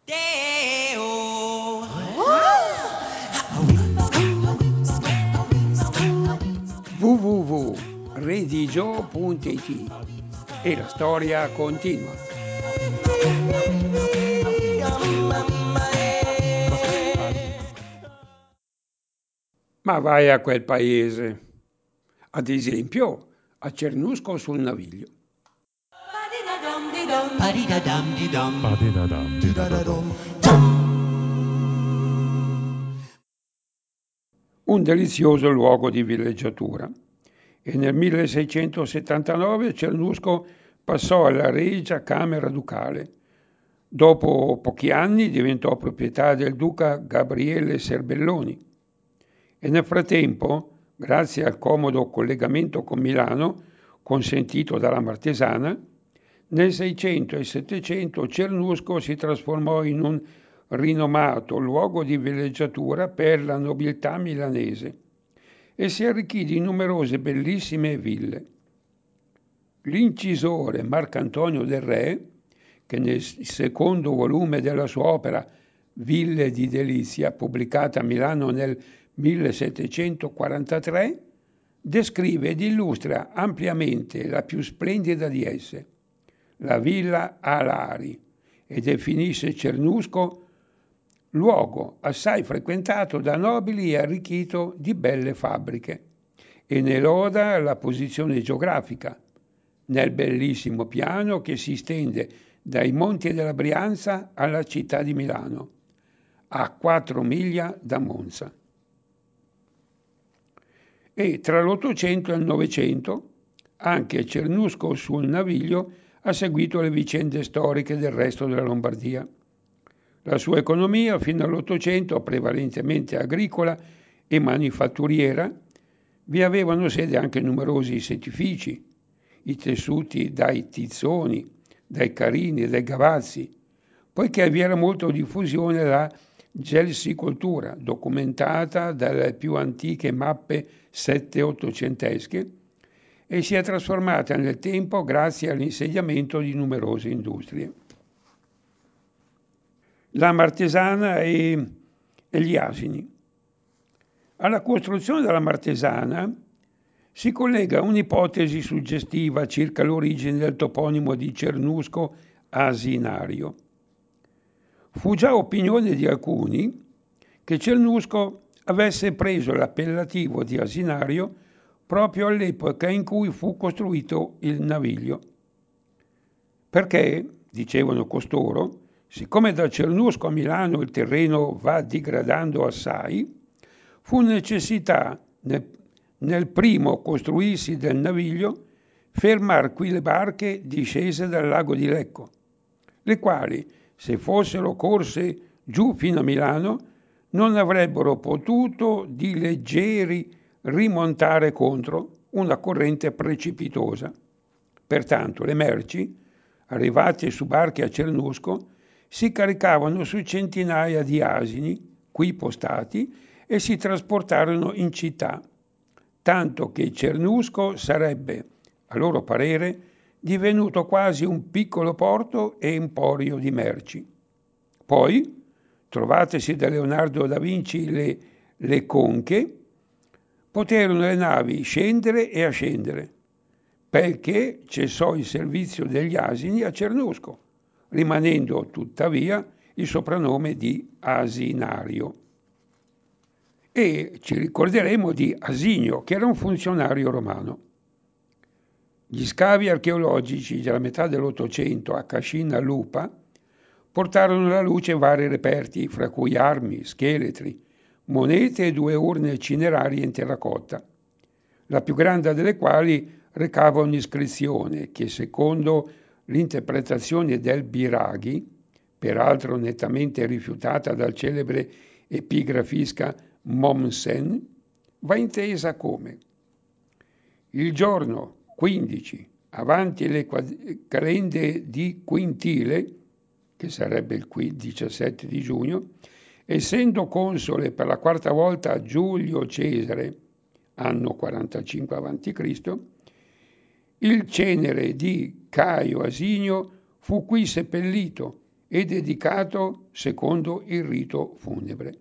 www.redigio.it e la storia continua. Ma vai a quel paese, ad esempio a Cernusco sul Naviglio. Un delizioso luogo di villeggiatura. E nel 1679 Cernusco passò alla Regia Camera Ducale. Dopo pochi anni diventò proprietà del duca Gabriele Serbelloni. E nel frattempo, grazie al comodo collegamento con Milano, consentito dalla Martesana, nel 600 e 700 Cernusco si trasformò in un rinomato luogo di villeggiatura per la nobiltà milanese e si arricchì di numerose bellissime ville. L'incisore Marcantonio del Re, che nel secondo volume della sua opera Ville di Delizia, pubblicata a Milano nel 1743, descrive ed illustra ampiamente la più splendida di esse, la Villa Alari, e definisce Cernusco luogo assai frequentato da nobili e arricchito di belle fabbriche, e ne loda la posizione geografica, nel bellissimo piano che si stende dai monti della Brianza alla città di Milano, a 4 miglia da Monza. E tra l'Ottocento e il Novecento anche Cernusco sul Naviglio ha seguito le vicende storiche del resto della Lombardia. La sua economia fino all'Ottocento, prevalentemente agricola e manifatturiera, vi avevano sede anche numerosi settifici, i tessuti dai tizzoni, dai carini e dai gavazzi, poiché vi era molta diffusione la gelsicoltura, documentata dalle più antiche mappe 7-800esche, e si è trasformata nel tempo grazie all'insediamento di numerose industrie. La Martesana e gli asini. Alla costruzione della Martesana si collega un'ipotesi suggestiva circa l'origine del toponimo di Cernusco asinario. Fu già opinione di alcuni che Cernusco avesse preso l'appellativo di asinario proprio all'epoca in cui fu costruito il Naviglio. Perché, dicevano costoro, siccome da Cernusco a Milano il terreno va digradando assai, fu necessità nel primo costruirsi del Naviglio fermar qui le barche discese dal lago di Lecco, le quali, se fossero corse giù fino a Milano, non avrebbero potuto di leggeri rimontare contro una corrente precipitosa. Pertanto le merci, arrivate su barche a Cernusco, si caricavano su centinaia di asini, qui postati, e si trasportarono in città, tanto che Cernusco sarebbe, a loro parere, divenuto quasi un piccolo porto e emporio di merci. Poi, trovatesi da Leonardo da Vinci le conche, poterono le navi scendere e ascendere, perché cessò il servizio degli asini a Cernusco, rimanendo tuttavia il soprannome di asinario. E ci ricorderemo di Asinio, che era un funzionario romano. Gli scavi archeologici della metà dell'Ottocento a Cascina Lupa portarono alla luce vari reperti, fra cui armi, scheletri, monete e 2 urne cinerarie in terracotta, la più grande delle quali recava un'iscrizione che, secondo l'interpretazione del Biraghi, peraltro nettamente rifiutata dal celebre epigrafista Mommsen, va intesa come: il giorno 15, avanti le calende di Quintile, che sarebbe il 17 di giugno, essendo console per la 4ª volta Giulio Cesare, anno 45 a.C., il cenere di Caio Asinio fu qui seppellito e dedicato secondo il rito funebre.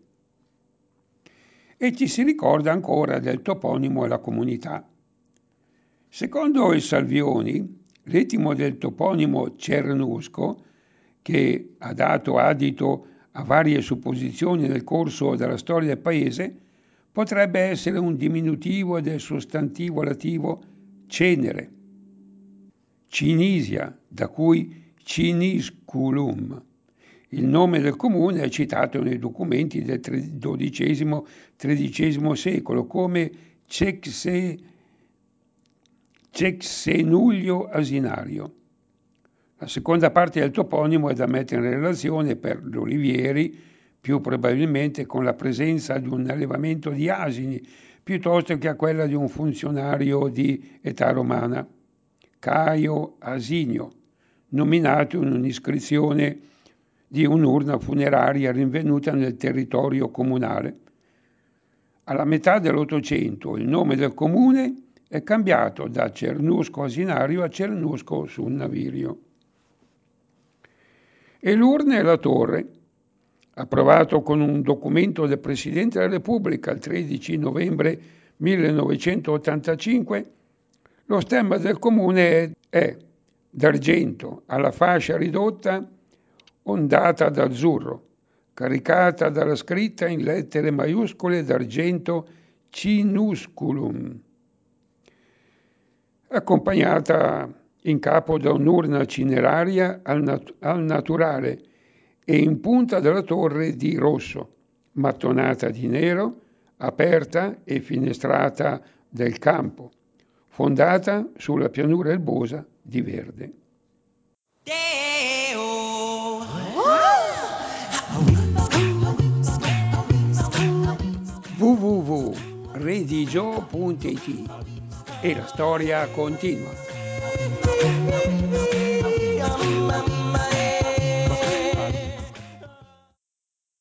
E ci si ricorda ancora del toponimo e la comunità. Secondo il Salvioni, l'etimo del toponimo Cernusco, che ha dato adito a varie supposizioni nel corso della storia del paese, potrebbe essere un diminutivo del sostantivo lativo cenere, Cinisia, da cui Cinisculum. Il nome del comune è citato nei documenti del XII-XIII secolo come Cexenulio Asinario. La seconda parte del toponimo è da mettere in relazione per gli olivieri, più probabilmente con la presenza di un allevamento di asini, piuttosto che a quella di un funzionario di età romana, Caio Asinio, nominato in un'iscrizione di un'urna funeraria rinvenuta nel territorio comunale. Alla metà dell'Ottocento il nome del comune è cambiato da Cernusco Asinario a Cernusco sul Navirio. E l'urna e la torre, approvato con un documento del Presidente della Repubblica il 13 novembre 1985, lo stemma del comune è d'argento alla fascia ridotta ondata d'azzurro, caricata dalla scritta in lettere maiuscole d'argento Cinusculum, accompagnata in capo da un'urna cineraria al naturale e in punta della torre di rosso, mattonata di nero, aperta e finestrata del campo, fondata sulla pianura erbosa di verde. www.redigio.it e la storia continua.